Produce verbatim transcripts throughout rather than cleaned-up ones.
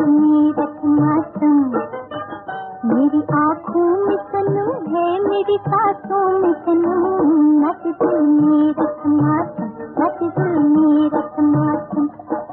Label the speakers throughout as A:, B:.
A: दिल नीरत मातम, मेरी आँखों में सनम है, मेरी सांसों में सनम, नच दिल नीरत मातम, नच दिल नीरत मातम।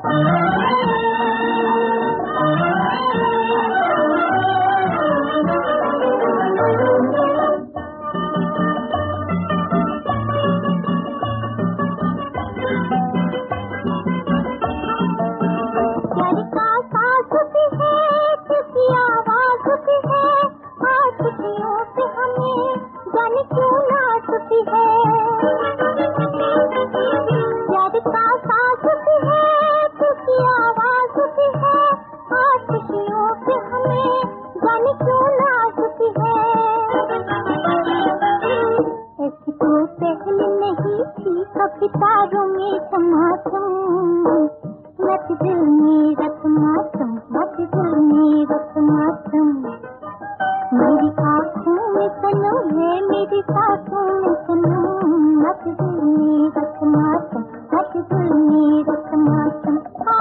A: सितारों में समातम, नच दिल नीरत मातम, नच दिल नीरत मातम, मेरी आँखों में सनम है, मेरी सांसों में सनम, नच दिल नीरत मातम, नच दिल नीरत मातम।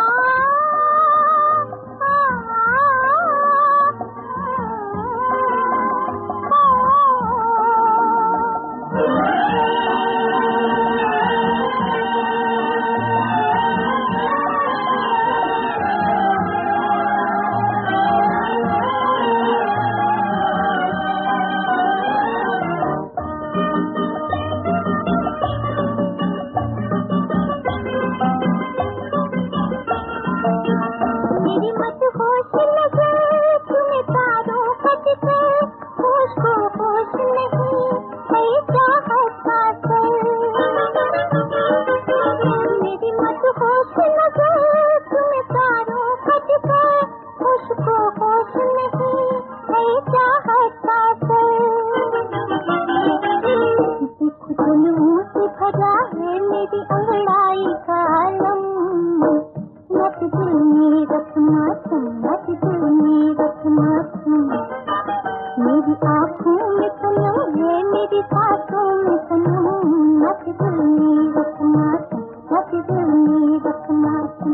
A: मेरी अंगड़ाई का आलम, नच दिल नीरत मातम, नच दिल नीरत मातम, मेरी आँखों में सनम है, मेरी सांसों में सनम, नच दिल नीरत मातम, नच दिल नीरत मातम।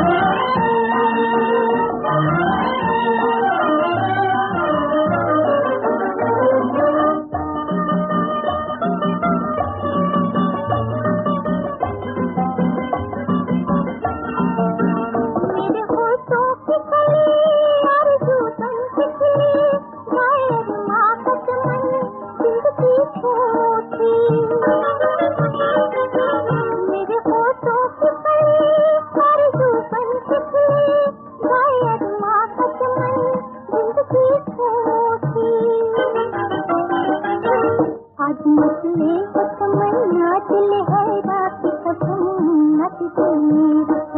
A: आज मचले हो तमन्ना, दिल है रात कसम, नच दिल नीरत